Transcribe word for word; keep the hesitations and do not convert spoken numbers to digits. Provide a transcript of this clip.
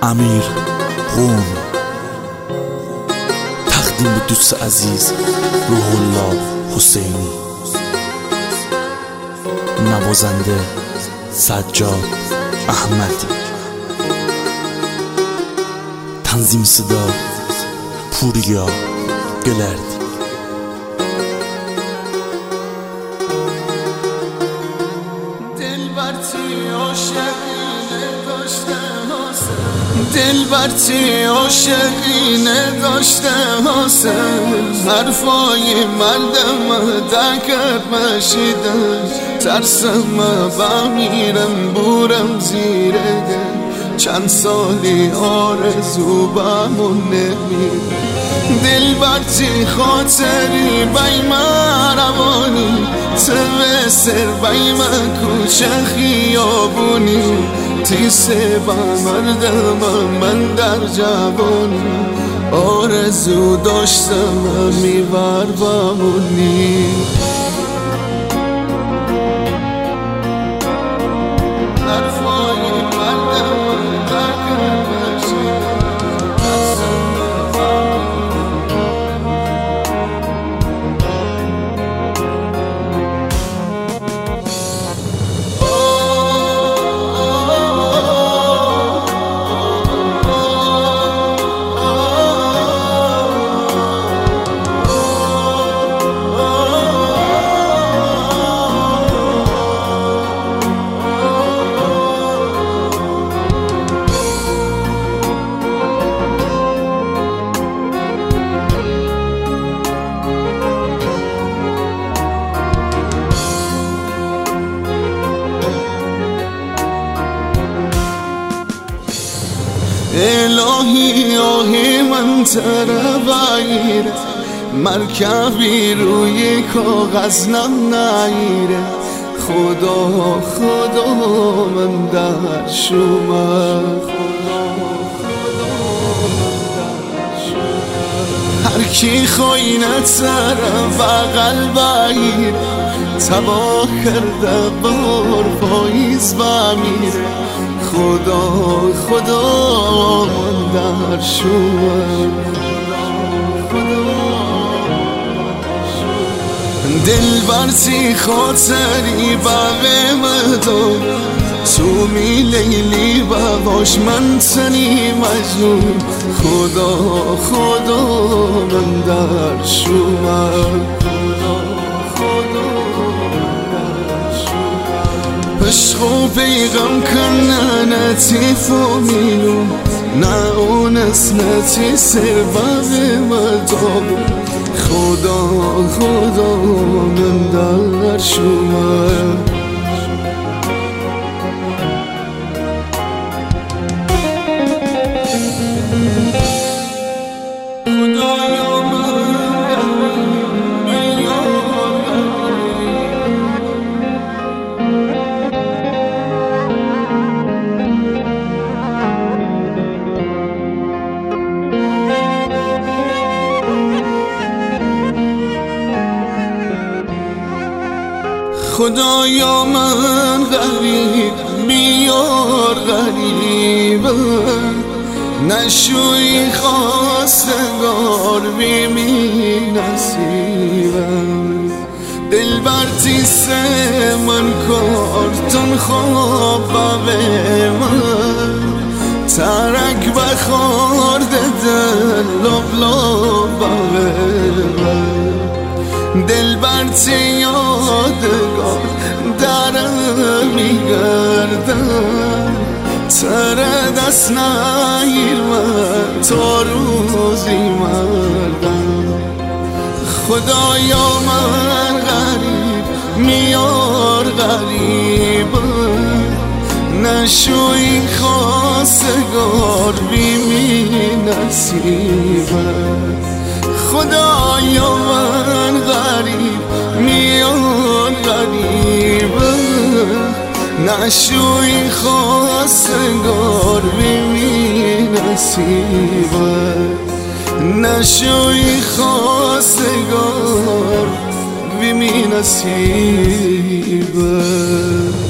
امیر قوم. تقدیم به دوست عزیز روح الله حسینی. نوازنده سجاد احمدی. تنظیم صدا پوریا گلردی. دلبرتی عاشقینه داشته حاصل، حرفای مردم دکر مشیدن، ترسم بمیرم بورم زیر دل، چند سالی آرزو بمون نمیره. دلبرتی خاطری بای من روانی، تو سر بای من کوچه خیابونی، تیسه با مردم من در جوانی، آرزو داشتم میبر بمونی. الهی آهی من تربایره، مرکبی روی کاغذ نم نایره، خدا خدا من در شما، هر کی خوینه تر بغل بایر، تباه کرده بار پاییز بمیره، خدا خدا من در شما. دلبرتی خاطری باقی تو، تو می لیلی و باش من تنی مجنون، خدا خدا من در شما. عشق و پیغم کنه نتیف و میلون، نه اون اسمتی سر باغ مدابو، خدا خدا من در شما. خدایا من غریب بیار غریبم، نشوی خواستگار بیمی نصیبم، دلبرتی سه من کارتون خواب به من، ترک بخورده دل لب لب به من، دلبرتی یادگار درم میگردم، تر دست نگیر من تا روزی مردم، خدایا من غریب میار غریبم، نشوی خواستگار بیمی نصیبم، خدایا من غریب میان غریبم، نشوی خواستگار بیمی نصیبم، نشوی خواستگار بیمی نصیبم.